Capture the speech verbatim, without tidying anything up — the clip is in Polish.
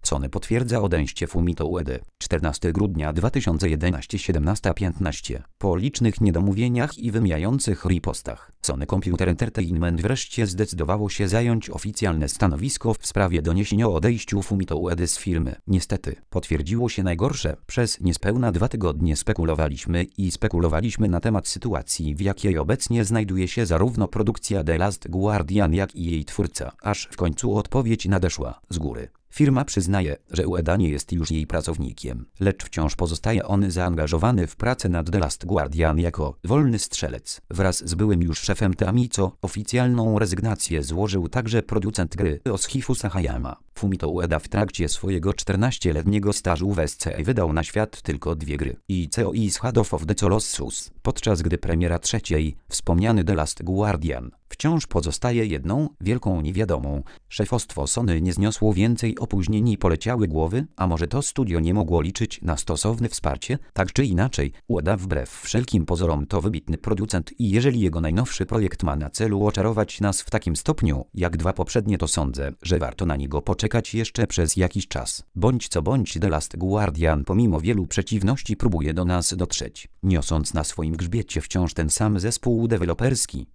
Sony potwierdza odejście Fumito Uedy. czternastego grudnia dwa tysiące jedenastego, siedemnasta piętnaście. Po licznych niedomówieniach i wymijających ripostach, Sony Computer Entertainment wreszcie zdecydowało się zająć oficjalne stanowisko w sprawie doniesień o odejściu Fumito Uedy z firmy. Niestety, potwierdziło się najgorsze. Przez niespełna dwa tygodnie spekulowaliśmy i spekulowaliśmy na temat sytuacji, w jakiej obecnie znajduje się zarówno produkcja The Last Guardian, jak i jej twórca, aż w końcu odpowiedź nadeszła z góry. Firma przyznaje, że Ueda nie jest już jej pracownikiem, lecz wciąż pozostaje on zaangażowany w pracę nad The Last Guardian jako wolny strzelec. Wraz z byłym już szefem Teamico oficjalną rezygnację złożył także producent gry Yoshihiko Hayama. Fumito Ueda w trakcie swojego czternastoletniego stażu w S C wydał na świat tylko dwie gry: I C O i Shadow of the Colossus, podczas gdy premiera trzeciej, wspomniany The Last Guardian, wciąż pozostaje jedną wielką niewiadomą. Szefostwo Sony nie zniosło więcej opóźnień i poleciały głowy, a może to studio nie mogło liczyć na stosowne wsparcie? Tak czy inaczej, Ueda wbrew wszelkim pozorom to wybitny producent i jeżeli jego najnowszy projekt ma na celu oczarować nas w takim stopniu, jak dwa poprzednie, to sądzę, że warto na niego poczekać jeszcze przez jakiś czas. Bądź co bądź, The Last Guardian pomimo wielu przeciwności próbuje do nas dotrzeć, niosąc na swoim grzbiecie wciąż ten sam zespół deweloperski.